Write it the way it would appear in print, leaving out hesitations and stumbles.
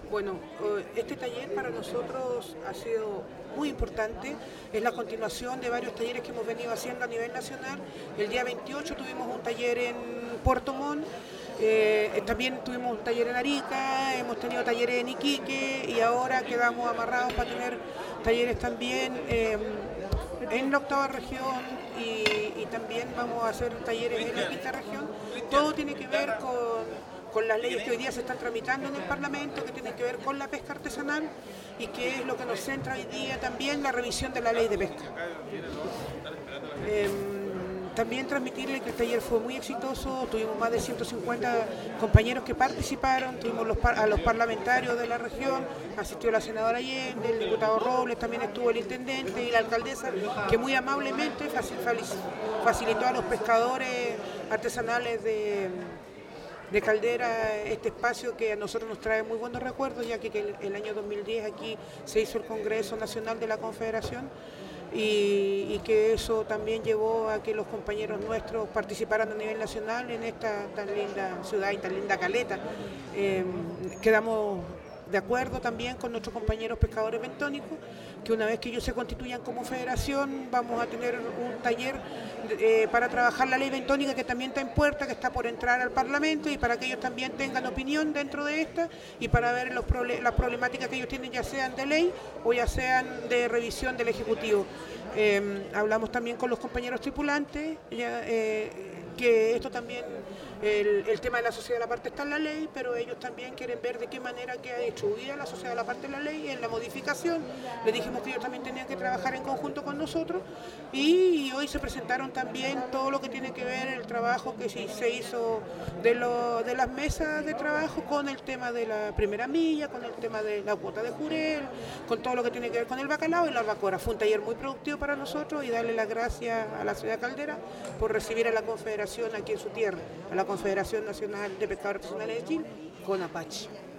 Bueno, este taller para nosotros ha sido muy importante, es la continuación de varios talleres que hemos venido haciendo a nivel nacional. El día 28 tuvimos un taller en Puerto Montt, también tuvimos un taller en Arica, hemos tenido talleres en Iquique y ahora quedamos amarrados para tener talleres también en la octava región y también vamos a hacer talleres en la quinta región. Todo tiene que ver con las leyes que hoy día se están tramitando en el Parlamento, que tienen que ver con la pesca artesanal y que es lo que nos centra hoy día también la revisión de la ley de pesca. También transmitirle que el taller fue muy exitoso, tuvimos más de 150 compañeros que participaron, tuvimos a los parlamentarios de la región, asistió la senadora Allende, el diputado Robles, también estuvo el intendente y la alcaldesa, que muy amablemente facilitó a los pescadores artesanales de Caldera este espacio que a nosotros nos trae muy buenos recuerdos, ya que el año 2010 aquí se hizo el Congreso Nacional de la Confederación y que eso también llevó a que los compañeros nuestros participaran a nivel nacional en esta tan linda ciudad y tan linda caleta. Quedamos de acuerdo también con nuestros compañeros pescadores bentónicos, que una vez que ellos se constituyan como federación vamos a tener un taller para trabajar la ley bentónica que también está en puerta, que está por entrar al Parlamento y para que ellos también tengan opinión dentro de esta y para ver las problemáticas que ellos tienen, ya sean de ley o ya sean de revisión del Ejecutivo. Hablamos también con los compañeros tripulantes, que esto también, el tema de la sociedad de la parte está en la ley, pero ellos también quieren ver de qué manera queda distribuida la sociedad de la parte de la ley en la modificación. Les dijimos que ellos también tenían que trabajar en conjunto con nosotros y hoy se presentaron también todo lo que tiene que ver el trabajo que se hizo de las mesas de trabajo con el tema de la primera milla, con el tema de la cuota de jurel, con todo lo que tiene que ver con el bacalao y la albacora. Fue un taller muy productivo para nosotros y darle las gracias a la ciudad de Caldera por recibir a la Confederación aquí en su tierra, a la Confederación Nacional de Pescadores Artesanales de Chile, CONAPACH.